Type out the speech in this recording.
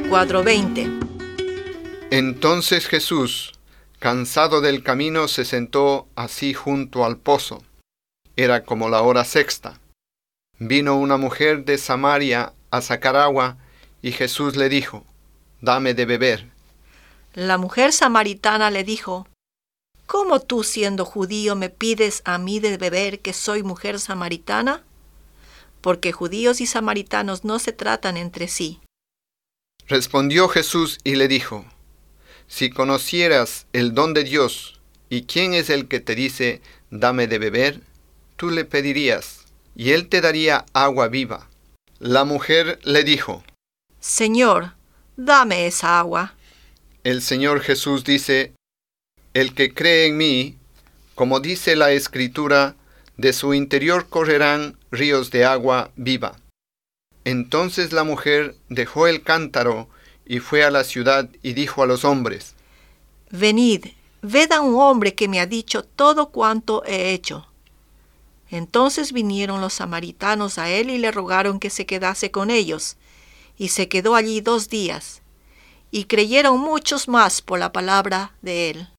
4:20. Entonces Jesús, cansado del camino, se sentó así junto al pozo. Era como la hora sexta. Vino una mujer de Samaria a sacar agua, y Jesús le dijo: «Dame de beber». La mujer samaritana le dijo: «¿Cómo tú, siendo judío, me pides a mí de beber, que soy mujer samaritana? Porque judíos y samaritanos no se tratan entre sí». Respondió Jesús y le dijo: «Si conocieras el don de Dios, y quién es el que te dice: dame de beber, tú le pedirías, y él te daría agua viva». La mujer le dijo: «Señor, dame esa agua». El Señor Jesús dice: «El que cree en mí, como dice la Escritura, de su interior correrán ríos de agua viva». Entonces la mujer dejó el cántaro y fue a la ciudad y dijo a los hombres: «Venid, ved a un hombre que me ha dicho todo cuanto he hecho». Entonces vinieron los samaritanos a él y le rogaron que se quedase con ellos, y se quedó allí 2 días. Y creyeron muchos más por la palabra de él.